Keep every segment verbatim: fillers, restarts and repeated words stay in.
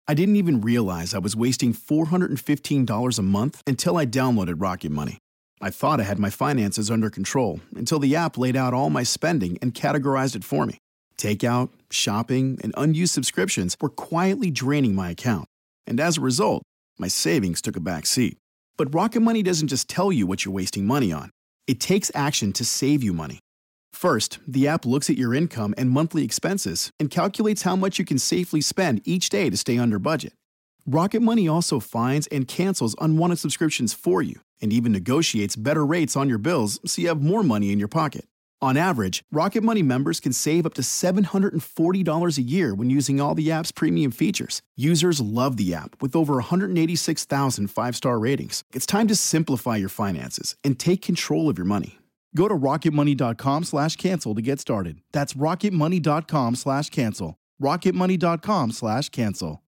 I didn't even realize I was wasting four hundred fifteen dollars a month until I downloaded Rocket Money. I thought I had my finances under control until the app laid out all my spending and categorized it for me. Takeout, shopping, and unused subscriptions were quietly draining my account. And as a result, my savings took a back seat. But Rocket Money doesn't just tell you what you're wasting money on. It takes action to save you money. First, the app looks at your income and monthly expenses and calculates how much you can safely spend each day to stay under budget. Rocket Money also finds and cancels unwanted subscriptions for you and even negotiates better rates on your bills so you have more money in your pocket. On average, Rocket Money members can save up to seven hundred forty dollars a year when using all the app's premium features. Users love the app with over one hundred eighty-six thousand five-star ratings. It's time to simplify your finances and take control of your money. Go to rocketmoney.com slash cancel to get started. That's rocketmoney.com slash cancel. rocketmoney.com slash cancel.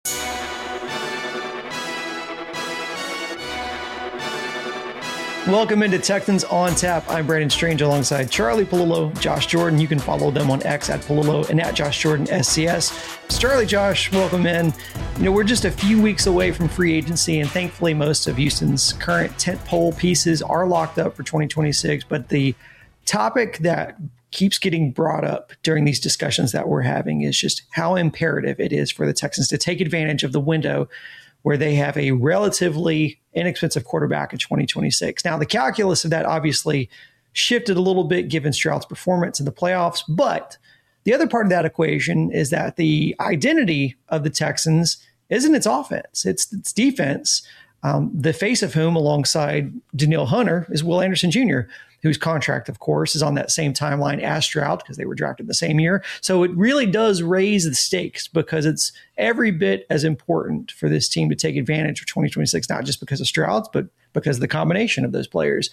Welcome into Texans on Tap. I'm Brandon Strange alongside Charlie Pallillo, Josh Jordan. You can follow them on X at Pallillo and at Josh Jordan S C S. Charlie, Josh, welcome in. You know, we're just a few weeks away from free agency, and thankfully most of Houston's current tentpole pieces are locked up for twenty twenty-six. But the topic that keeps getting brought up during these discussions that we're having is just how imperative it is for the Texans to take advantage of the window where they have a relatively inexpensive quarterback in twenty twenty-six. Now, the calculus of that obviously shifted a little bit given Stroud's performance in the playoffs, but the other part of that equation is that the identity of the Texans isn't its offense, it's its defense, um, the face of whom, alongside Danielle Hunter, is Will Anderson Junior, whose contract, of course, is on that same timeline as Stroud because they were drafted the same year. So it really does raise the stakes because it's every bit as important for this team to take advantage of twenty twenty-six, not just because of Stroud's, but because of the combination of those players.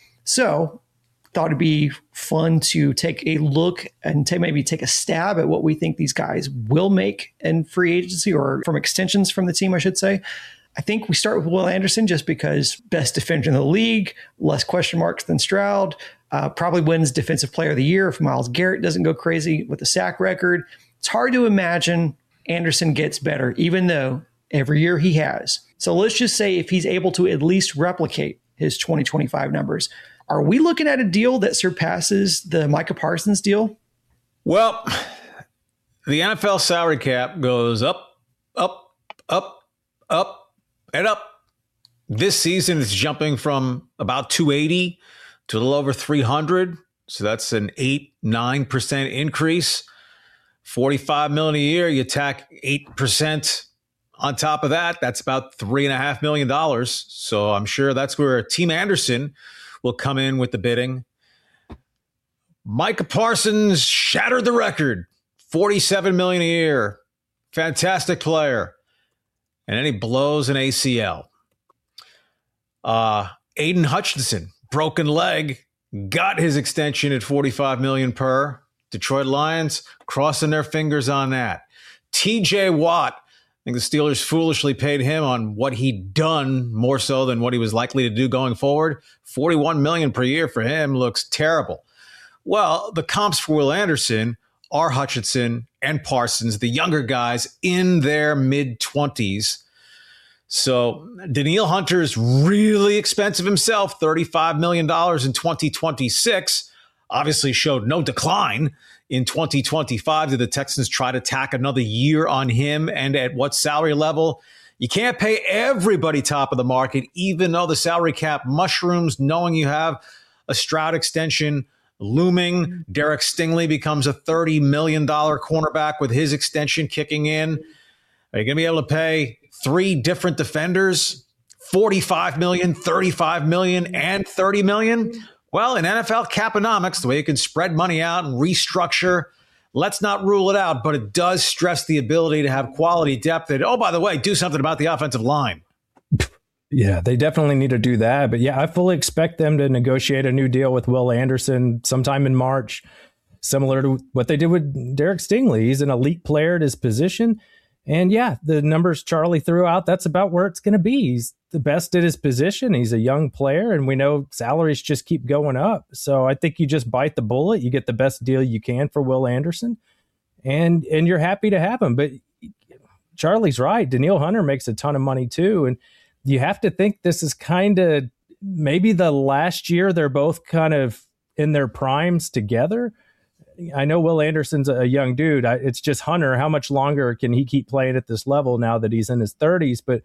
So thought it'd be fun to take a look and take, maybe take a stab at what we think these guys will make in free agency, or from extensions from the team, I should say. I think we start with Will Anderson just because best defender in the league, less question marks than Stroud, uh, probably wins Defensive Player of the Year if Myles Garrett doesn't go crazy with the sack record. It's hard to imagine Anderson gets better, even though every year he has. So let's just say if he's able to at least replicate his twenty twenty-five numbers, are we looking at a deal that surpasses the Micah Parsons deal? Well, the N F L salary cap goes up, up, up, up, and up. This season it's jumping from about two eighty to a little over three hundred. So that's an eight, nine percent increase. forty-five million dollars a year, you tack eight percent on top of that. That's about three and a half million dollars. So I'm sure that's where Team Anderson will come in with the bidding. Micah Parsons shattered the record. forty-seven million dollars a year. Fantastic player. And then he blows an A C L. Uh, Aiden Hutchinson, broken leg, got his extension at forty-five million dollars per. Detroit Lions crossing their fingers on that. T J Watt, I think the Steelers foolishly paid him on what he'd done more so than what he was likely to do going forward. forty-one million dollars per year for him looks terrible. Well, the comps for Will Anderson are Hutchinson and Parsons, the younger guys in their mid-twenties. So Danielle Hunter's really expensive himself, thirty-five million dollars in twenty twenty-six. Obviously showed no decline in twenty twenty-five. Did the Texans try to tack another year on him, and at what salary level? You can't pay everybody top of the market, even though the salary cap mushrooms, knowing you have a Stroud extension looming. Derek Stingley becomes a thirty million dollars cornerback with his extension kicking in. Are you going to be able to pay three different defenders forty-five million dollars, thirty-five million dollars, and thirty million dollars? Well, in N F L caponomics, the way you can spread money out and restructure, let's not rule it out, but it does stress the ability to have quality depth. And, oh, by the way, do something about the offensive line. Yeah, they definitely need to do that. But yeah, I fully expect them to negotiate a new deal with Will Anderson sometime in March, similar to what they did with Derek Stingley. He's an elite player at his position. And yeah, the numbers Charlie threw out, that's about where it's going to be. He's the best at his position. He's a young player, and we know salaries just keep going up. So I think you just bite the bullet. You get the best deal you can for Will Anderson, and and you're happy to have him. But Charlie's right. Danielle Hunter makes a ton of money too. And you have to think this is kind of maybe the last year they're both kind of in their primes together. I know Will Anderson's a young dude. I, it's just Hunter. How much longer can he keep playing at this level now that he's in his thirties? But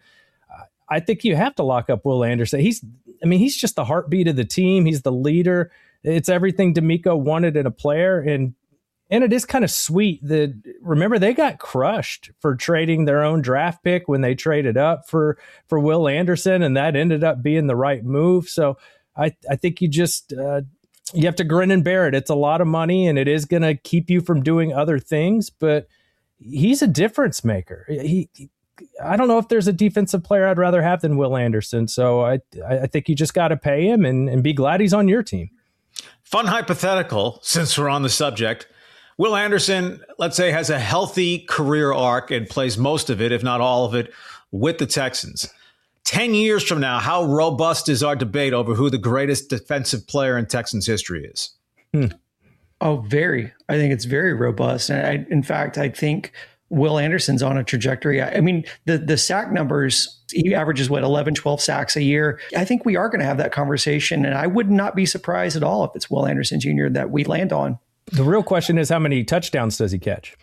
I think you have to lock up Will Anderson. He's, I mean, he's just the heartbeat of the team. He's the leader. It's everything DeMeco wanted in a player. And and it is kind of sweet that, remember, they got crushed for trading their own draft pick when they traded up for, for Will Anderson, and that ended up being the right move. So I, I think you just, uh, you have to grin and bear it. It's a lot of money, and it is going to keep you from doing other things, but he's a difference maker. He, he I don't know if there's a defensive player I'd rather have than Will Anderson. So I, I think you just got to pay him and, and be glad he's on your team. Fun hypothetical, since we're on the subject. Will Anderson, let's say, has a healthy career arc and plays most of it, if not all of it, with the Texans. Ten years from now, how robust is our debate over who the greatest defensive player in Texans history is? Hmm. Oh, very. I think it's very robust. And I, in fact, I think Will Anderson's on a trajectory. I, I mean, the the sack numbers, he averages, what, eleven, twelve sacks a year. I think we are going to have that conversation. And I would not be surprised at all if it's Will Anderson Junior that we land on. The real question is, how many touchdowns does he catch?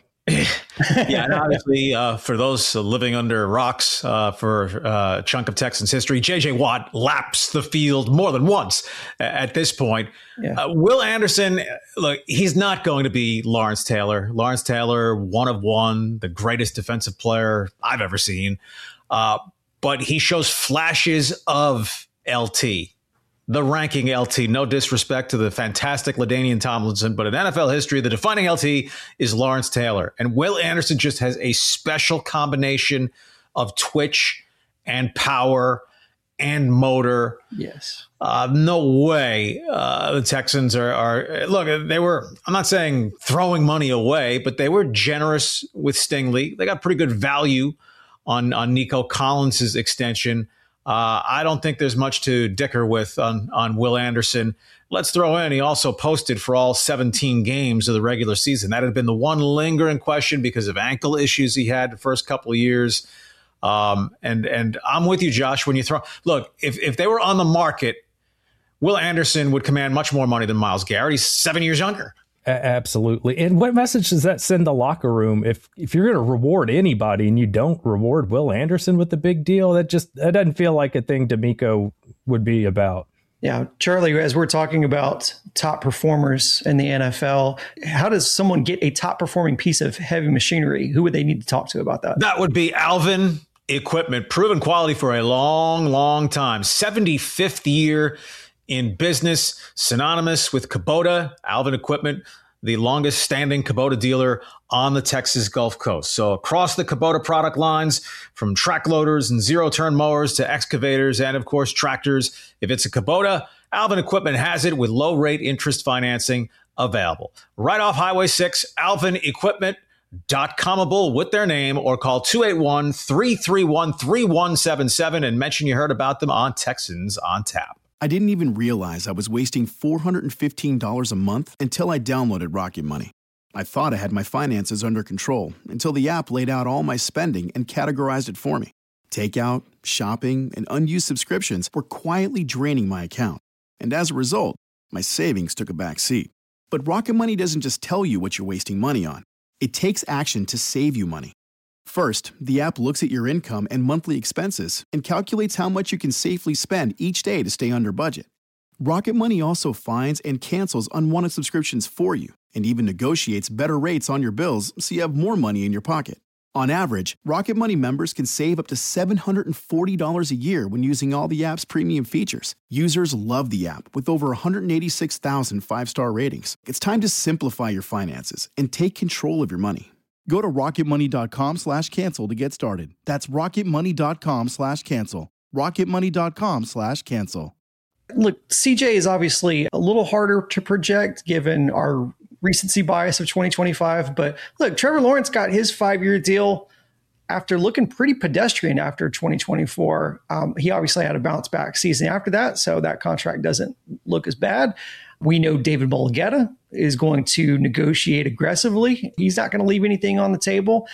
Yeah, and obviously, uh, for those living under rocks uh, for uh, a chunk of Texans history, J J Watt laps the field more than once at this point. Yeah. Uh, Will Anderson, look, he's not going to be Lawrence Taylor. Lawrence Taylor, one of one, the greatest defensive player I've ever seen. Uh, but he shows flashes of L T. The ranking L T, no disrespect to the fantastic LaDainian Tomlinson, but in N F L history, the defining L T is Lawrence Taylor. And Will Anderson just has a special combination of twitch and power and motor. Yes. Uh, no way uh, the Texans are, are, look, they were, I'm not saying throwing money away, but they were generous with Stingley. They got pretty good value on, on Nico Collins' extension. Uh, I don't think there's much to dicker with on, on Will Anderson. Let's throw in, he also posted for all seventeen games of the regular season. That had been the one lingering question because of ankle issues he had the first couple of years. Um, and and I'm with you, Josh, when you throw, look, if, if they were on the market, Will Anderson would command much more money than Myles Garrett. He's seven years younger. A- absolutely. And what message does that send the locker room? If if you're going to reward anybody and you don't reward Will Anderson with the big deal, that just that doesn't feel like a thing DeMeco would be about. Yeah, Charlie, as we're talking about top performers in the N F L, how does someone get a top performing piece of heavy machinery? Who would they need to talk to about that? That would be Alvin Equipment, proven quality for a long, long time. seventy-fifth year in business, synonymous with Kubota. Alvin Equipment, the longest standing Kubota dealer on the Texas Gulf Coast. So across the Kubota product lines, from track loaders and zero turn mowers to excavators and, of course, tractors. If it's a Kubota, Alvin Equipment has it with low rate interest financing available. Right off Highway six, alvin equipment dot comable with their name, or call two eight one, three three one, three one seven seven and mention you heard about them on Texans on Tap. I didn't even realize I was wasting four hundred fifteen dollars a month until I downloaded Rocket Money. I thought I had my finances under control until the app laid out all my spending and categorized it for me. Takeout, shopping, and unused subscriptions were quietly draining my account. And as a result, my savings took a back seat. But Rocket Money doesn't just tell you what you're wasting money on. It takes action to save you money. First, the app looks at your income and monthly expenses and calculates how much you can safely spend each day to stay under budget. Rocket Money also finds and cancels unwanted subscriptions for you and even negotiates better rates on your bills so you have more money in your pocket. On average, Rocket Money members can save up to seven hundred forty dollars a year when using all the app's premium features. Users love the app with over one hundred eighty-six thousand five-star ratings. It's time to simplify your finances and take control of your money. Go to rocketmoney.com slash cancel to get started. That's rocketmoney.com slash cancel. rocketmoney.com slash cancel. Look, C J is obviously a little harder to project given our recency bias of twenty twenty-five. But look, Trevor Lawrence got his five-year deal after looking pretty pedestrian after twenty twenty-four. Um, he obviously had a bounce back season after that, so that contract doesn't look as bad. We know David Mulugheta is going to negotiate aggressively. He's not going to leave anything on the table.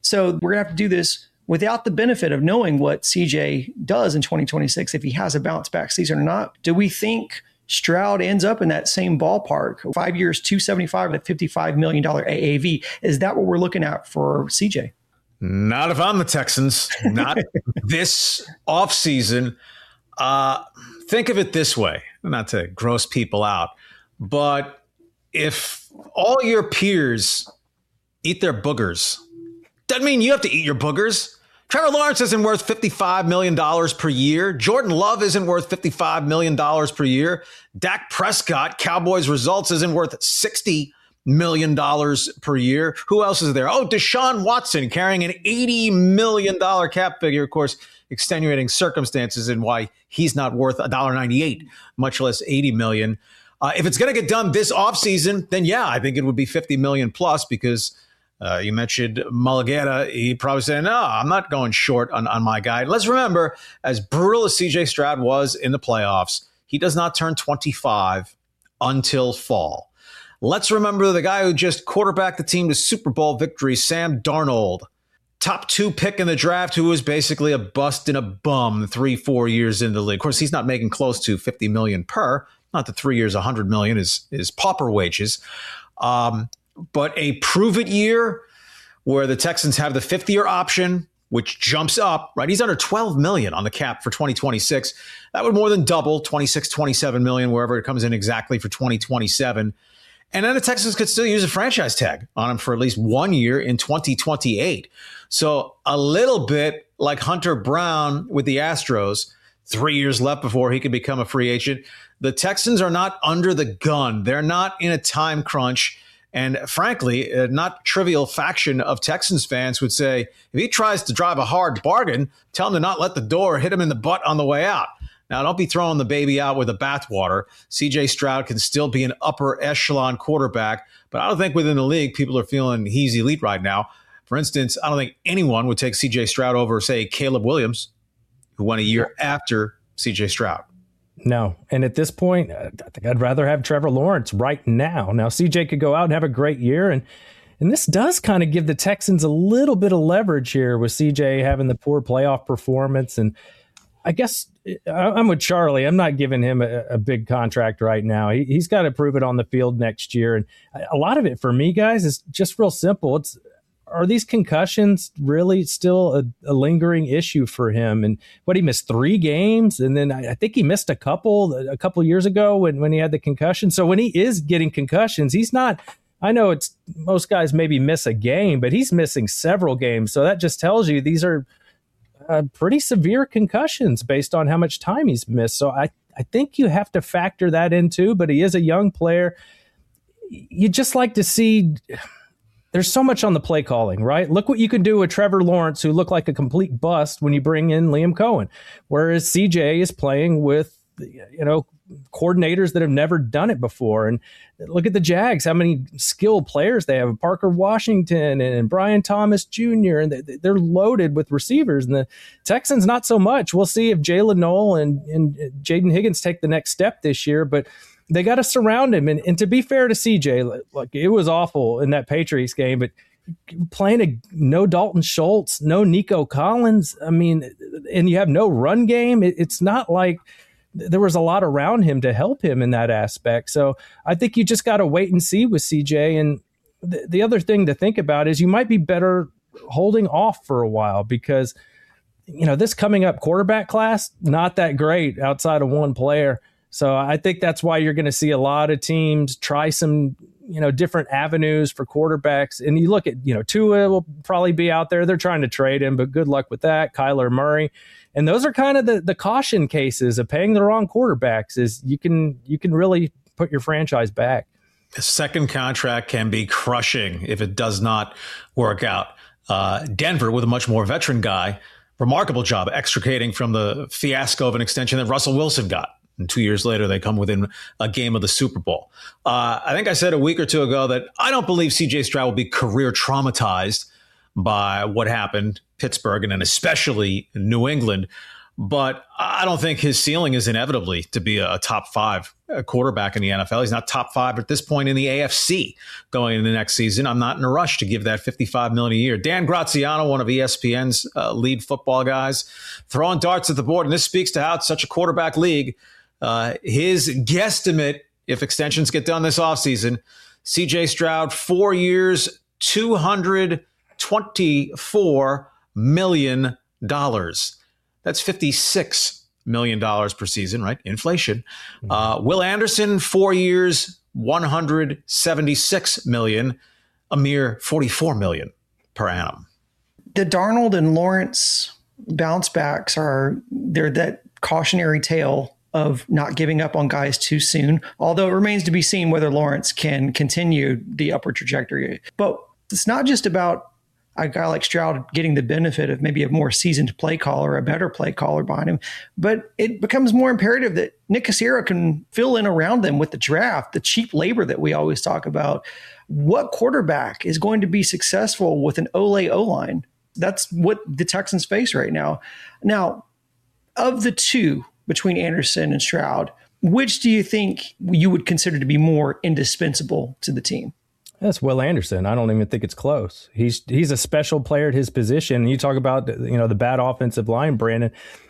So we're going to have to do this without the benefit of knowing what C J does in twenty twenty-six, if he has a bounce back season or not. Do we think Stroud ends up in that same ballpark? Five years, two seventy-five at fifty-five million dollars A A V. Is that what we're looking at for C J? Not if I'm the Texans. Not this offseason. Uh, think of it this way, not to gross people out, but if all your peers eat their boogers, doesn't mean you have to eat your boogers. Trevor Lawrence isn't worth fifty-five million dollars per year. Jordan Love isn't worth fifty-five million dollars per year. Dak Prescott, Cowboys results, isn't worth sixty million dollars per year. Who else is there? Oh, Deshaun Watson carrying an eighty million dollars cap figure. Of course, extenuating circumstances and why he's not worth one dollar ninety-eight, much less eighty million dollars. Uh, if it's going to get done this offseason, then yeah, I think it would be fifty million dollars plus because Uh, you mentioned Mulligata. He probably said, no, I'm not going short on, on my guy. Let's remember, as brutal as C J Stroud was in the playoffs, he does not turn twenty-five until fall. Let's remember the guy who just quarterbacked the team to Super Bowl victory, Sam Darnold, top two pick in the draft, who was basically a bust and a bum three, four years into the league. Of course, he's not making close to fifty million dollars per. Not the three years, one hundred million dollars is, is pauper wages. Um, But a prove-it year where the Texans have the fifth-year option, which jumps up, right? He's under twelve million dollars on the cap for twenty twenty-six. That would more than double, twenty-six, twenty-seven million dollars, wherever it comes in exactly for twenty twenty-seven. And then the Texans could still use a franchise tag on him for at least one year in twenty twenty-eight. So a little bit like Hunter Brown with the Astros, three years left before he could become a free agent. The Texans are not under the gun. They're not in a time crunch. And frankly, a not trivial faction of Texans fans would say, if he tries to drive a hard bargain, tell him to not let the door hit him in the butt on the way out. Now, don't be throwing the baby out with the bathwater. C J Stroud can still be an upper echelon quarterback, but I don't think within the league people are feeling he's elite right now. For instance, I don't think anyone would take C J Stroud over, say, Caleb Williams, who went a year after C J Stroud. No. And at this point, I think I'd rather have Trevor Lawrence right now. Now, C J could go out and have a great year. And and this does kind of give the Texans a little bit of leverage here with C J having the poor playoff performance. And I guess I'm with Charlie. I'm not giving him a, a big contract right now. He, he's got to prove it on the field next year. And a lot of it for me, guys, is just real simple. It's Are these concussions really still a, a lingering issue for him? And what, he missed three games, and then I, I think he missed a couple a couple years ago when, when he had the concussion. So when he is getting concussions, he's not. I know it's most guys maybe miss a game, but he's missing several games. So that just tells you these are uh, pretty severe concussions based on how much time he's missed. So I I think you have to factor that in too. But he is a young player. You just like to see. There's so much on the play calling, right? Look what you can do with Trevor Lawrence, who looked like a complete bust when you bring in Liam Cohen, whereas C J is playing with, you know, coordinators that have never done it before. And look at the Jags, how many skilled players they have. Parker Washington and Brian Thomas Junior, and they're loaded with receivers. And the Texans, not so much. We'll see if Jalen Noel and, and Jaden Higgins take the next step this year, but they got to surround him. And, and to be fair to C J, like, it was awful in that Patriots game, but playing a no Dalton Schultz, no Nico Collins, I mean, and you have no run game. It, it's not like there was a lot around him to help him in that aspect. So I think you just got to wait and see with C J. And th- the other thing to think about is you might be better holding off for a while because, you know, this coming up quarterback class, not that great outside of one player. So I think that's why you're going to see a lot of teams try some, you know, different avenues for quarterbacks. And you look at, you know, Tua will probably be out there. They're trying to trade him, but good luck with that. Kyler Murray. And those are kind of the, the caution cases of paying the wrong quarterbacks is you can you can really put your franchise back. A second contract can be crushing if it does not work out. Uh, Denver, with a much more veteran guy, remarkable job extricating from the fiasco of an extension that Russell Wilson got. And two years later, they come within a game of the Super Bowl. Uh, I think I said a week or two ago that I don't believe C J Stroud will be career traumatized by what happened Pittsburgh and then especially New England. but I don't think his ceiling is inevitably to be a top five quarterback in the N F L. He's not top five at this point in the A F C going into next season. I'm not in a rush to give that fifty-five million dollars a year. Dan Graziano, one of E S P N's uh, lead football guys, throwing darts at the board. And this speaks to how it's such a quarterback league. Uh, his guesstimate, if extensions get done this offseason, C J Stroud, four years, two hundred twenty-four million dollars. That's fifty-six million dollars per season, right? Inflation. Uh, Will Anderson, four years, one hundred seventy-six million dollars, a mere forty-four million dollars per annum. The Darnold and Lawrence bounce backs are, they're that cautionary tale of not giving up on guys too soon, although it remains to be seen whether Lawrence can continue the upward trajectory. But it's not just about a guy like Stroud getting the benefit of maybe a more seasoned play caller, a better play caller behind him, but it becomes more imperative that Nick Caserio can fill in around them with the draft, the cheap labor that we always talk about. What quarterback is going to be successful with an Ole O-line? That's what the Texans face right now. Now, of the two between Anderson and Stroud, which do you think you would consider to be more indispensable to the team? That's Will Anderson. I don't even think it's close. He's he's a special player at his position. And you talk about, you know, the bad offensive line, Brandon.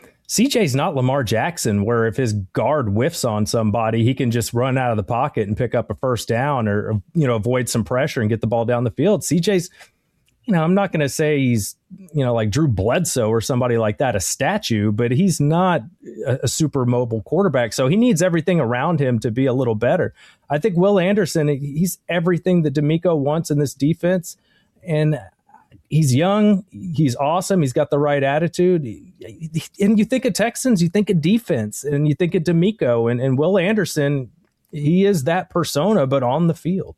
C J's not Lamar Jackson, where if his guard whiffs on somebody, he can just run out of the pocket and pick up a first down or, you know, avoid some pressure and get the ball down the field. C J's, you know, I'm not going to say he's, you know, like Drew Bledsoe or somebody like that, a statue, but he's not a, a super mobile quarterback. So he needs everything around him to be a little better. I think Will Anderson, he's everything that DeMeco wants in this defense. And he's young. He's awesome. He's got the right attitude. And you think of Texans, you think of defense, and you think of DeMeco. And, and Will Anderson, he is that persona, but on the field.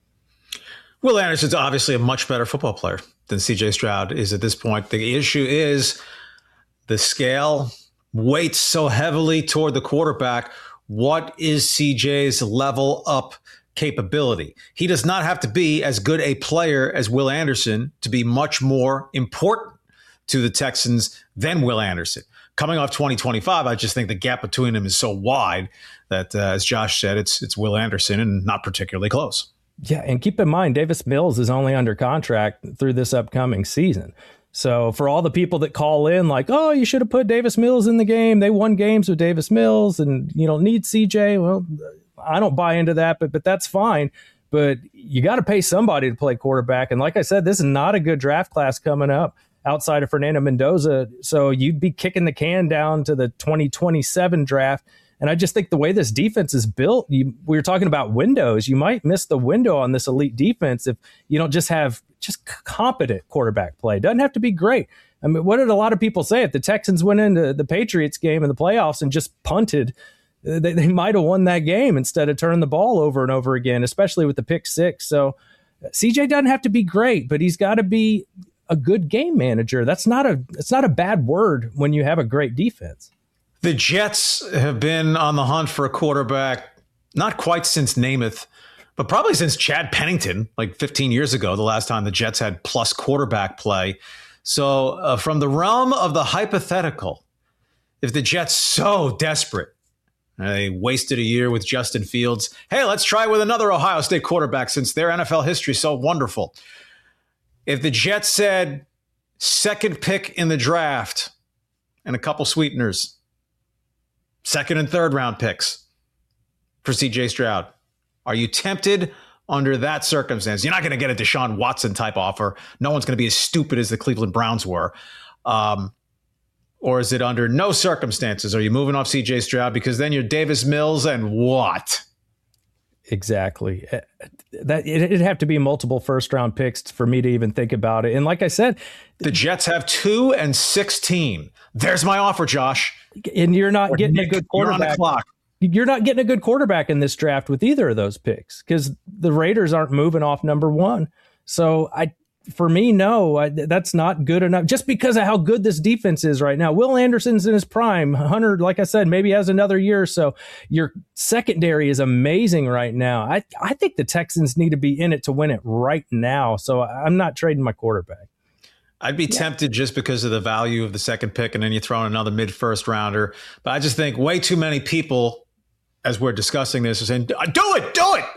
Will Anderson's obviously a much better football player than C J Stroud is at this point. The issue is the scale weights so heavily toward the quarterback. What is C J's level up capability? He does not have to be as good a player as Will Anderson to be much more important to the Texans than Will Anderson. Coming off twenty twenty-five, I just think the gap between them is so wide that, uh, as Josh said, it's it's Will Anderson and not particularly close. Yeah, and keep in mind, Davis Mills is only under contract through this upcoming season. So for all the people that call in like, oh, you should have put Davis Mills in the game. They won games with Davis Mills and you don't need C J. Well, I don't buy into that, but but that's fine. But you got to pay somebody to play quarterback. And like I said, this is not a good draft class coming up outside of Fernando Mendoza. So you'd be kicking the can down to the twenty twenty-seven draft. And I just think the way this defense is built, you, we were talking about windows. You might miss the window on this elite defense if you don't just have just competent quarterback play. It doesn't have to be great. I mean, what did a lot of people say? If the Texans went into the Patriots game in the playoffs and just punted, they, they might have won that game instead of turning the ball over and over again, especially with the pick six. So C J doesn't have to be great, but he's got to be a good game manager. That's not a, it's not a bad word when you have a great defense. The Jets have been on the hunt for a quarterback, not quite since Namath, but probably since Chad Pennington, like fifteen years ago, the last time the Jets had plus quarterback play. So uh, from the realm of the hypothetical, if the Jets so desperate, they wasted a year with Justin Fields, hey, let's try with another Ohio State quarterback since their N F L history is so wonderful. If the Jets said second pick in the draft and a couple sweeteners, second and third round picks for C J Stroud, are you tempted under that circumstance? You're not going to get a Deshaun Watson type offer. No one's going to be as stupid as the Cleveland Browns were. Um, or is it under no circumstances? Are you moving off C J Stroud because then you're Davis Mills and what? Exactly. That it'd have to be multiple first round picks for me to even think about it. And like I said, the Jets have two and sixteen. There's my offer, Josh. And you're not or getting Nick, a good quarterback. You're on the clock. You're not getting a good quarterback in this draft with either of those picks because the Raiders aren't moving off number one. So I, for me, no, I, that's not good enough just because of how good this defense is right now. Will Anderson's in his prime. Hunter, like I said, maybe has another year or so. Your secondary is amazing right now. I, I think the Texans need to be in it to win it right now. So I'm not trading my quarterback. I'd be yeah. tempted just because of the value of the second pick, and then you throw in another mid-first rounder. But I just think way too many people, as we're discussing this, are saying, do it, do it.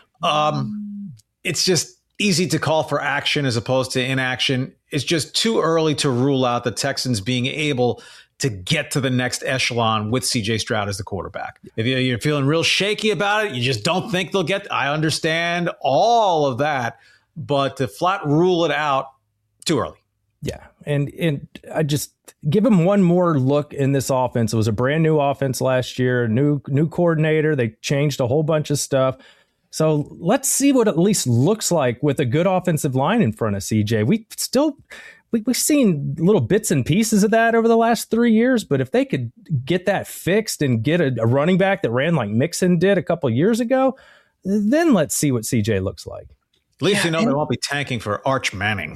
Um, it's just easy to call for action as opposed to inaction. It's just too early to rule out the Texans being able to get to the next echelon with C J Stroud as the quarterback. If you're feeling real shaky about it, you just don't think they'll get, I understand all of that, but to flat rule it out, too early. Yeah. And and I just give them one more look in this offense. It was a brand new offense last year, new new coordinator. They changed a whole bunch of stuff. So let's see what it at least looks like with a good offensive line in front of C J. We still we, we've seen little bits and pieces of that over the last three years. But if they could get that fixed and get a, a running back that ran like Mixon did a couple years ago, then let's see what C J looks like. At least yeah, you know and- they won't be tanking for Arch Manning.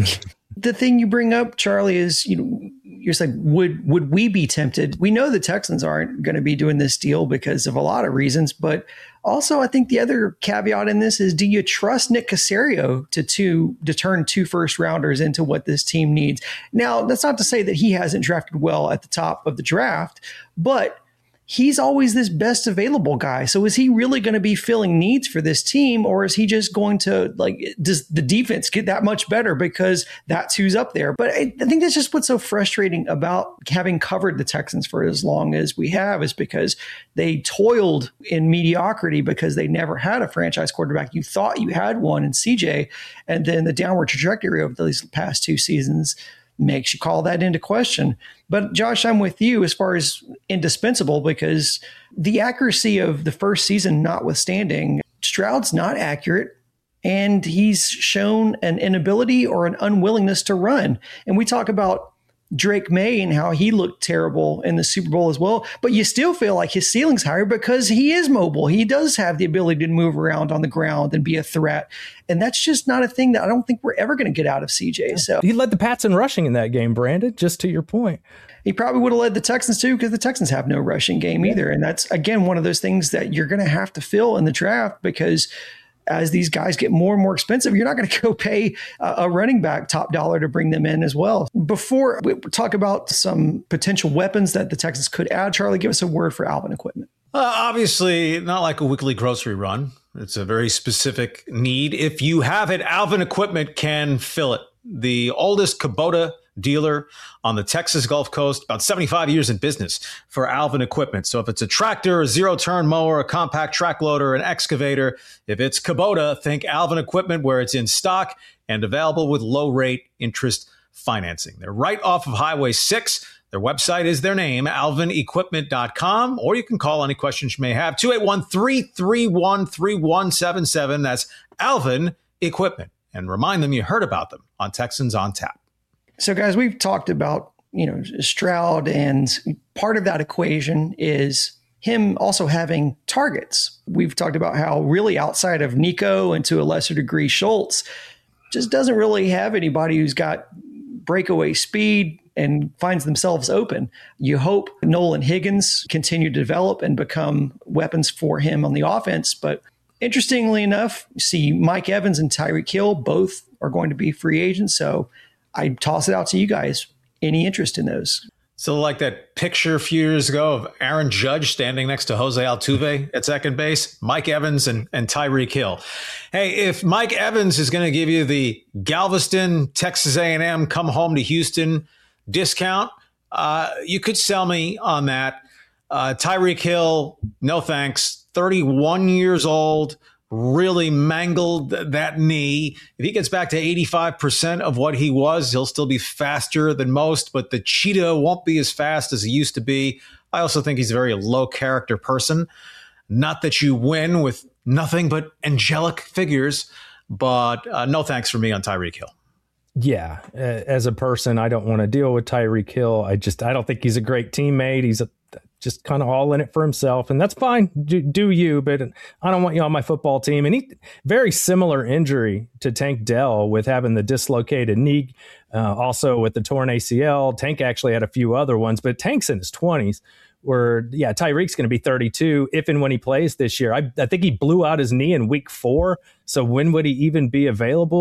The thing you bring up, Charlie, is, you know, you're saying, would would we be tempted? We know the Texans aren't going to be doing this deal because of a lot of reasons, but also I think the other caveat in this is, do you trust Nick Caserio to to, to turn two first rounders into what this team needs? Now, that's not to say that he hasn't drafted well at the top of the draft, but he's always this best available guy. So is he really going to be filling needs for this team, or is he just going to, like, does the defense get that much better because that's who's up there? But I, I think that's just what's so frustrating about having covered the Texans for as long as we have, is because they toiled in mediocrity because they never had a franchise quarterback. You thought you had one in C J, and then the downward trajectory of these past two seasons makes you call that into question. But Josh, I'm with you as far as indispensable, because the accuracy of the first season notwithstanding, Stroud's not accurate, and he's shown an inability or an unwillingness to run. And we talk about Drake May and how he looked terrible in the Super Bowl as well, but you still feel like his ceiling's higher because he is mobile. He does have the ability to move around on the ground and be a threat. And that's just not a thing that I don't think we're ever going to get out of C J. So he led the Pats in rushing in that game, Brandon, just to your point. He probably would have led the Texans too, because the Texans have no rushing game either. And that's, again, one of those things that you're going to have to fill in the draft, because as these guys get more and more expensive, you're not going to go pay a running back top dollar to bring them in as well. Before we talk about some potential weapons that the Texans could add, Charlie, give us a word for Alvin Equipment. Uh, obviously, not like a weekly grocery run. It's a very specific need. If you have it, Alvin Equipment can fill it. The oldest Kubota dealer on the Texas Gulf Coast, about seventy-five years in business for Alvin Equipment. So if it's a tractor, a zero-turn mower, a compact track loader, an excavator, if it's Kubota, think Alvin Equipment, where it's in stock and available with low-rate interest financing. They're right off of Highway six. Their website is their name, alvin equipment dot com, or you can call any questions you may have, two eight one, three three one, three one seven seven. That's Alvin Equipment. And remind them you heard about them on Texans on Tap. So, guys, we've talked about, you know, Stroud, and part of that equation is him also having targets. We've talked about how really outside of Nico and to a lesser degree Schultz, just doesn't really have anybody who's got breakaway speed and finds themselves open. You hope Nolan Higgins continue to develop and become weapons for him on the offense. But interestingly enough, you see Mike Evans and Tyreek Hill both are going to be free agents. So I toss it out to you guys. Any interest in those? So like that picture a few years ago of Aaron Judge standing next to Jose Altuve at second base, Mike Evans and, and Tyreek Hill. Hey, if Mike Evans is going to give you the Galveston, Texas A and M, come home to Houston discount, uh, you could sell me on that. Uh, Tyreek Hill, no thanks. thirty-one years old. Really mangled that knee. If he gets back to eighty-five percent of what he was, he'll still be faster than most, but the cheetah won't be as fast as he used to be. I also think he's a very low character person. Not that you win with nothing but angelic figures, but uh, no thanks for me on Tyreek Hill. Yeah, as a person, I don't want to deal with Tyreek Hill. I just, I don't think he's a great teammate. He's a, just kind of all in it for himself, and that's fine. Do, do you, but I don't want you on my football team. And he, very similar injury to Tank Dell with having the dislocated knee, uh, also with the torn A C L. Tank actually had a few other ones, but Tank's in his twenties. Where, yeah, Tyreek's going to be thirty-two if and when he plays this year. I, I think he blew out his knee in week four. So when would he even be available?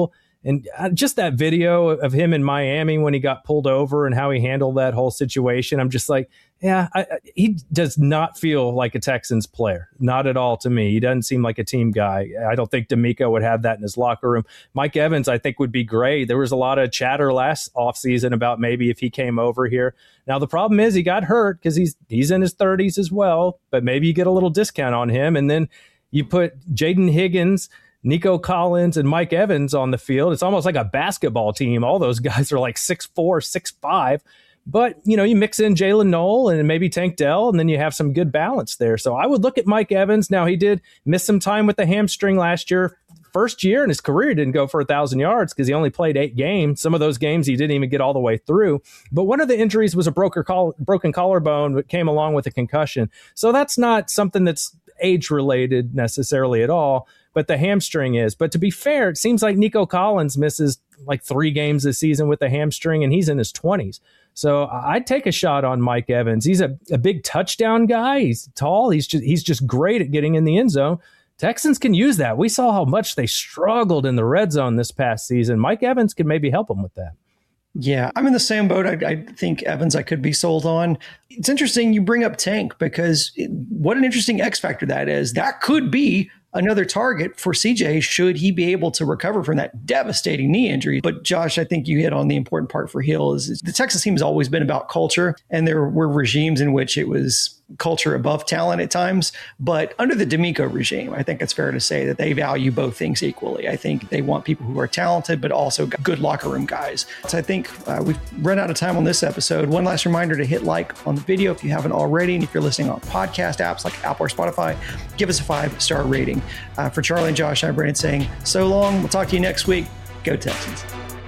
And just that video of him in Miami when he got pulled over and how he handled that whole situation, I'm just like, yeah, I, he does not feel like a Texans player. Not at all to me. He doesn't seem like a team guy. I don't think D'Amico would have that in his locker room. Mike Evans, I think, would be great. There was a lot of chatter last offseason about maybe if he came over here. Now, the problem is he got hurt because he's he's in his thirties as well, but maybe you get a little discount on him. And then you put Jaden Higgins, Nico Collins, and Mike Evans on the field. It's almost like a basketball team. All those guys are like six four, six five. But, you know, you mix in Jalen Noel and maybe Tank Dell, and then you have some good balance there. So I would look at Mike Evans. Now, he did miss some time with the hamstring last year. First year in his career, he didn't go for a thousand yards because he only played eight games. Some of those games he didn't even get all the way through. But one of the injuries was a broken, coll- broken collarbone that came along with a concussion. So that's not something that's age-related necessarily at all, but the hamstring is. But to be fair, it seems like Nico Collins misses like three games this season with a hamstring, and he's in his twenties. So I'd take a shot on Mike Evans. He's a, a big touchdown guy. He's tall. He's just he's just great at getting in the end zone. Texans can use that. We saw how much they struggled in the red zone this past season. Mike Evans could maybe help them with that. Yeah, I'm in the same boat. I, I think Evans I could be sold on. It's interesting you bring up Tank because it, what an interesting X factor that is. That could be another target for C J should he be able to recover from that devastating knee injury. But Josh, I think you hit on the important part for Hill is, is the Texas team has always been about culture, and there were regimes in which it was culture above talent at times. But under the D'Amico regime, I think it's fair to say that they value both things equally. I think they want people who are talented, but also good locker room guys. So I think uh, we've run out of time on this episode. One last reminder to hit like on the video if you haven't already. And if you're listening on podcast apps like Apple or Spotify, give us a five-star rating. Uh, for Charlie and Josh, I'm Brandon saying so long. We'll talk to you next week. Go Texans.